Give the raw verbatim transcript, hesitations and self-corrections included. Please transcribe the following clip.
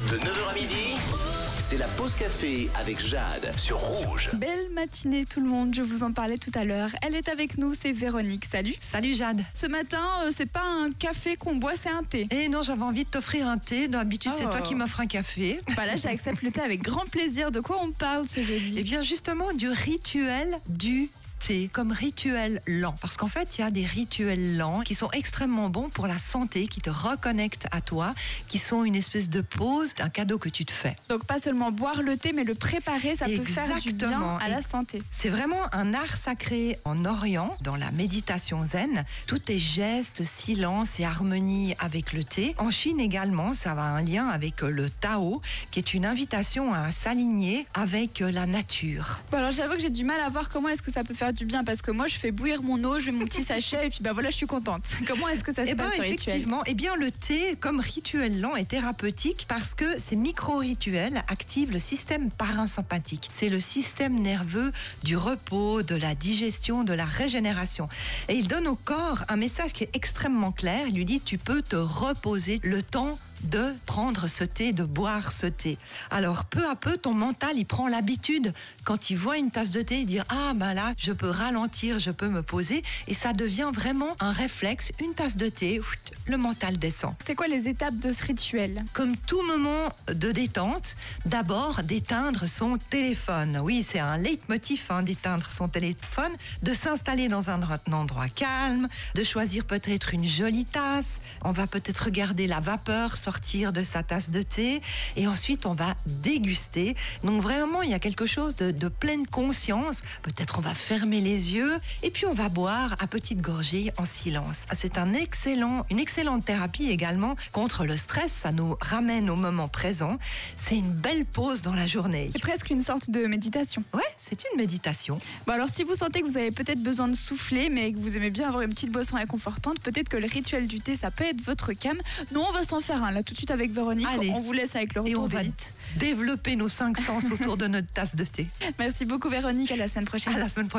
De neuf heures à midi, c'est la pause café avec Jade sur Rouge. Belle matinée tout le monde, je vous en parlais tout à l'heure. Elle est avec nous, c'est Véronique. Salut. Salut Jade. Ce matin, euh, c'est pas un café qu'on boit, c'est un thé. Eh non, j'avais envie de t'offrir un thé. D'habitude, Oh. c'est toi qui m'offres un café. Voilà, j'accepte le thé avec grand plaisir. De quoi on parle ce jeudi? Eh bien, justement, du rituel du thé, comme rituel lent. Parce qu'en fait, il y a des rituels lents qui sont extrêmement bons pour la santé, qui te reconnectent à toi, qui sont une espèce de pause, un cadeau que tu te fais. Donc pas seulement boire le thé, mais le préparer, ça peut faire du bien Exactement. à la santé. C'est vraiment un art sacré en Orient, dans la méditation zen. Tout est gestes, silence et harmonie avec le thé. En Chine également, ça a un lien avec le Tao, qui est une invitation à s'aligner avec la nature. Bon, alors j'avoue que j'ai du mal à voir comment est-ce que ça peut faire du bien, parce que moi je fais bouillir mon eau, je mets mon petit sachet et puis bah voilà, je suis contente. Comment est-ce que ça se Eh passe bien, ce rituel? effectivement, eh bien, le thé, comme rituel lent, est thérapeutique parce que ces micro-rituels activent le système parasympathique. C'est le système nerveux du repos, de la digestion, de la régénération. Et il donne au corps un message qui est extrêmement clair. Il lui dit, tu peux te reposer le temps de prendre ce thé, de boire ce thé. Alors, peu à peu, ton mental, il prend l'habitude, quand il voit une tasse de thé, il dit « Ah, ben là, je peux ralentir, je peux me poser. » Et ça devient vraiment un réflexe. Une tasse de thé, le mental descend. C'est quoi les étapes de ce rituel? Comme tout moment de détente, d'abord d'éteindre son téléphone. Oui, c'est un leitmotiv hein, d'éteindre son téléphone, de s'installer dans un, un endroit calme, de choisir peut-être une jolie tasse. On va peut-être regarder la vapeur sortir de sa tasse de thé et ensuite on va déguster. Donc vraiment, il y a quelque chose de, de pleine conscience. Peut-être on va fermer les yeux et puis on va boire à petites gorgées en silence. C'est un excellent, une excellente thérapie également contre le stress. Ça nous ramène au moment présent. C'est une belle pause dans la journée. C'est presque une sorte de méditation. Ouais, c'est une méditation. Bon, alors si vous sentez que vous avez peut-être besoin de souffler, mais que vous aimez bien avoir une petite boisson réconfortante, peut-être que le rituel du thé, ça peut être votre cam. Nous, on va s'en faire un là tout de suite avec Véronique. Allez. On vous laisse avec le Et retour on de va vite. développer nos cinq sens autour de notre tasse de thé. Merci beaucoup Véronique, à la semaine prochaine. À la semaine prochaine.